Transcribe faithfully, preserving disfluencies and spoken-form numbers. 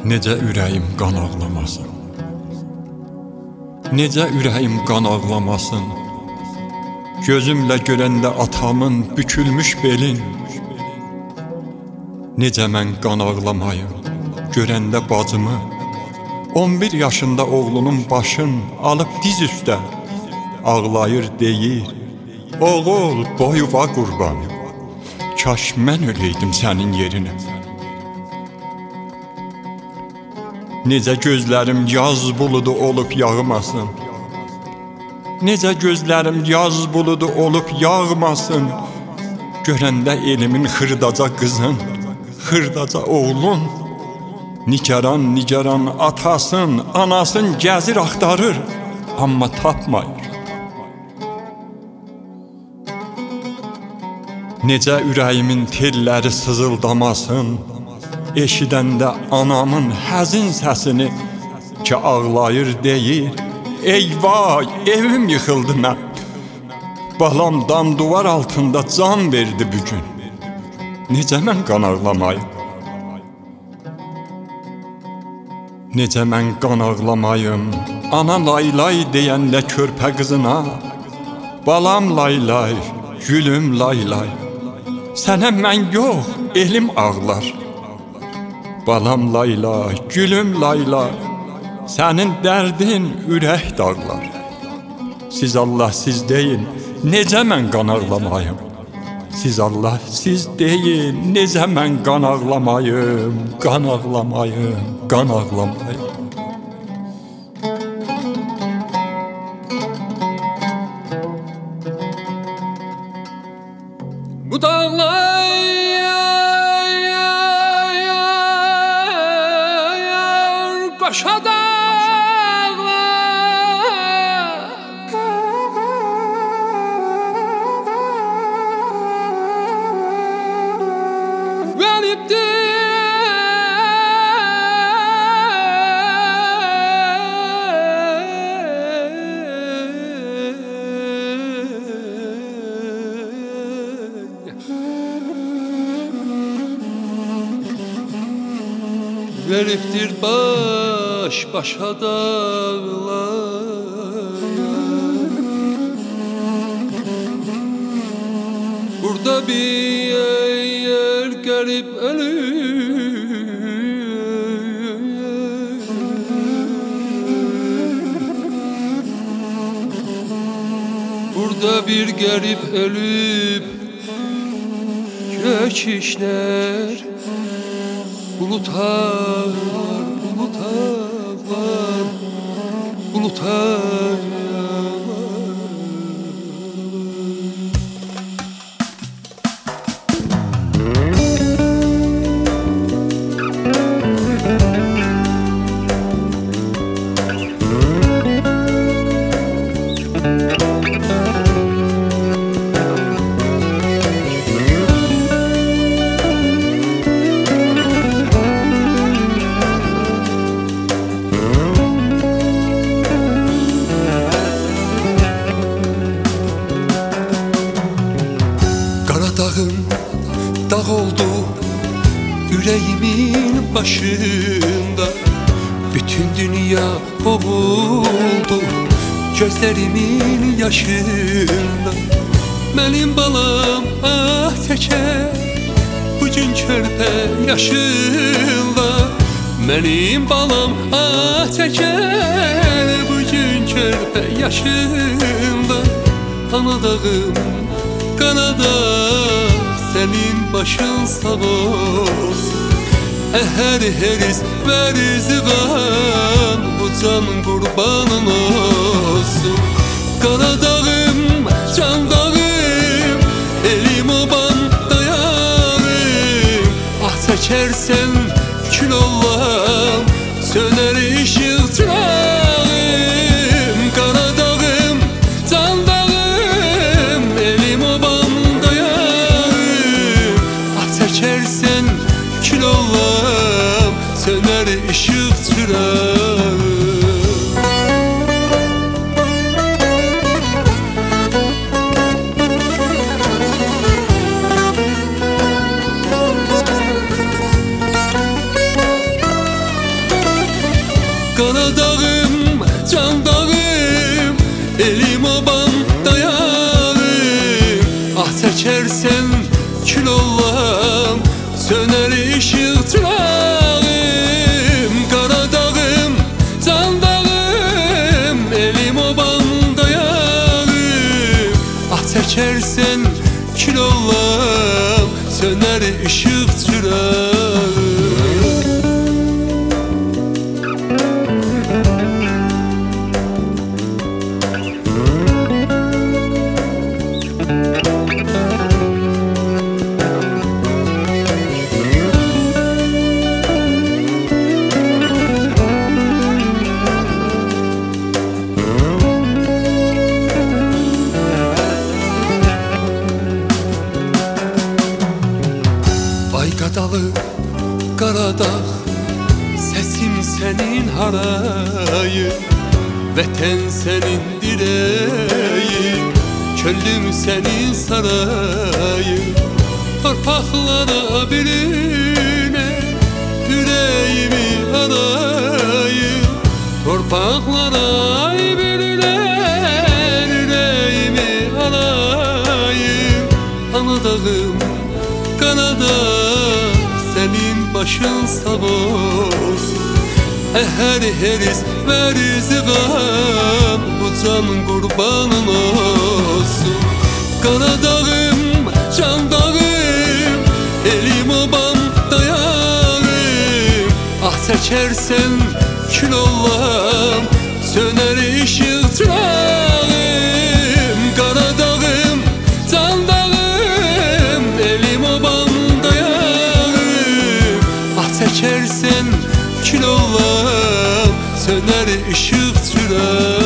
Necə ürəyim qan ağlamasın, necə ürəyim qan ağlamasın. Gözümlə görəndə atamın bükülmüş belin. Necə mən qan ağlamayım, görəndə bacımı, on bir yaşında oğlunun başın alıb diz üstə ağlayır deyir: oğul boyuva qurban, kaş mən öləydim sənin yerinə. Necə gözlərim yaz buludu olub yağmasın, necə gözlərim yaz buludu olub yağmasın. Görəndə elimin xırdaca qızın, xırdaca oğlun, nigaran nigaran atasın, anasın gəzir axtarır, amma tapmayır. Necə ürəyimin telləri sızıldamasın, eşidəndə anamın həzin səsini ki ağlayır deyir: eyvay, evim yıxıldı mən, balamdan duvar altında can verdi bugün. Necə mən qan ağlamayım, necə mən qan ağlamayım. Ana laylay deyəndə körpə qızına: balam laylay, gülüm laylay, sənə mən yox, elim ağlar. Balam laylay, gülüm laylay, sənin dərdin ürək dağlar. Siz Allah siz deyin, necə mən qan ağlamayım. Siz Allah siz deyin, necə mən qan ağlamayım, qan ağlamayım, qan ağlamayım. Bu dağlar Qaşa dağlar, veribdir veribdir baş başa dağlar. Burada bir yer garip ölür, burada bir garip ölüp gök işler. Bulutlar, bulutlar, bulutlar. Dağım dağ oldu yüreğimin başında, bütün dünya boğuldu gözlerimin yaşında. Benim balam ah çeker bugün körpe yaşında. Benim balam ah çeker bugün körpe yaşında. Ana dağım Kanada, senin başın sağ olsun. Eher heriz verizgan, bu can kurbanın olsun. Karadağım, can dağım, elim oban dayağım. Ah çekersen kül olan, söner ışık çırağım. Karadağım, can dağım, elim oban dayağım. Ah çekersen kül olan, söner ışık çırağım. kül olam, söner ışık çırağım. Karadağım, can dağım, elim obamda yağım. Ah çekersen kül olam, söner ışık çırağım. Ay qadalı Qaradağ, sesim senin harayı, vətən sənin direği, çöllüm senin sarayı. Torpaqlara birine yüreğimi arayı, torpaqlara birine yüreğimi arayı. Anadağım Qaradağ, senin başın sağ olsun. Eher heriz ve rızıqam, bu can qurbanın olsun. Qaradağım, can dağım, elim obam dayağım. Ah çekersen kül olam, söner ışık çırağım. Qaradağım, can dağım, elim obam dayağım. Ah çekersen kül olam, söner ışık çırağım.